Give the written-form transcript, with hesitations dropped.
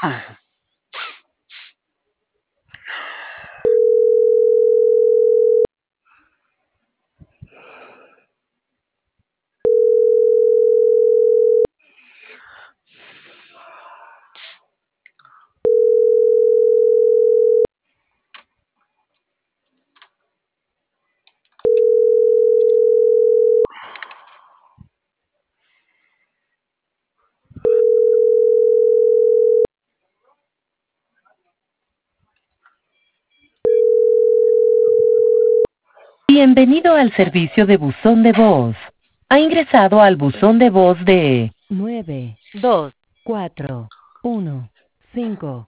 Bienvenido al servicio de buzón de voz. Ha ingresado al buzón de voz de 9 2 4 1 5